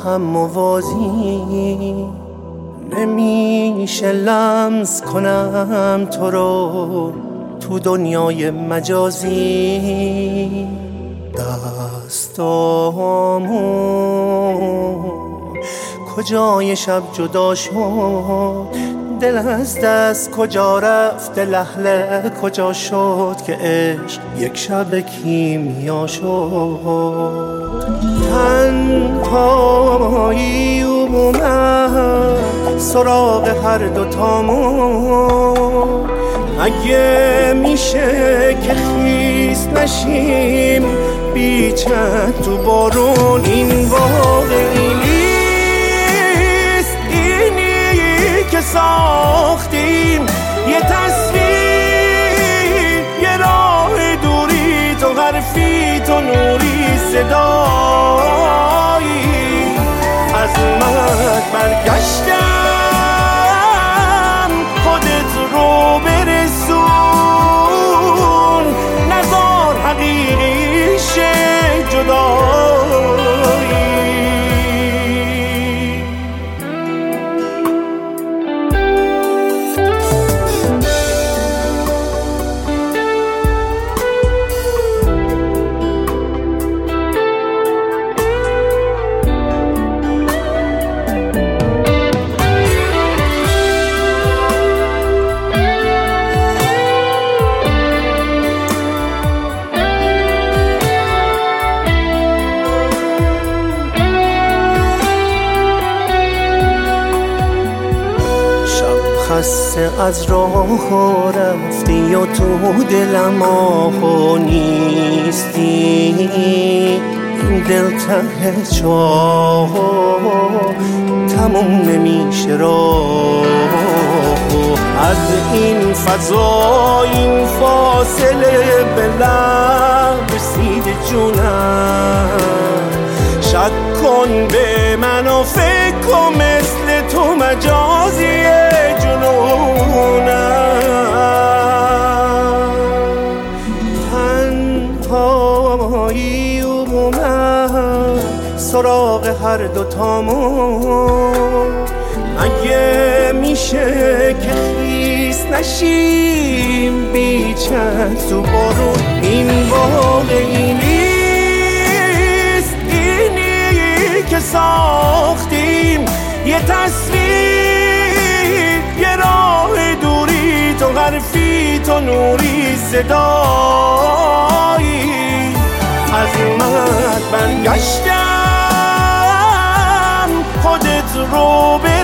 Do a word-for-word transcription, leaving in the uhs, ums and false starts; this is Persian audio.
هم موازی، نمیشه لمس کنم تو رو تو دنیای مجازی. دستامو کجای شب جدا شد، دل از دست کجا رفت، لحله کجا شد که عشق یک شب کیمیا شد. تنهایی اومد سراغ هر دوتامون، اگه میشه که خیس نشیم بیچند تو بارون. این واقعی نیست، اینی که ساختیم، یه تصویر، یه راه دوری، تو حرفی، تو نوری، صدایی. عظمت برگشتم، خودت رو برسون، نزار حقیقی شه جدایی. خسته از راه رفتی یا تو دلم آه نیستی، این دل ته چاه تموم نمیشه راه. از این فضا، این فاصله به لب رسیده جونم، شک کن به من و فکر کن مثل تو مجازیه جنونم. تنهایی اومد سراغ هر دوتامون، اگه میشه که خیس نشیم بیچند تو بارون. این واقعی نیست، اینی که ساختیم، یه تصویر، یه راه دوری، تو حرفی، تو نوری، صدایی. عظمت برگشتم، خودت رو به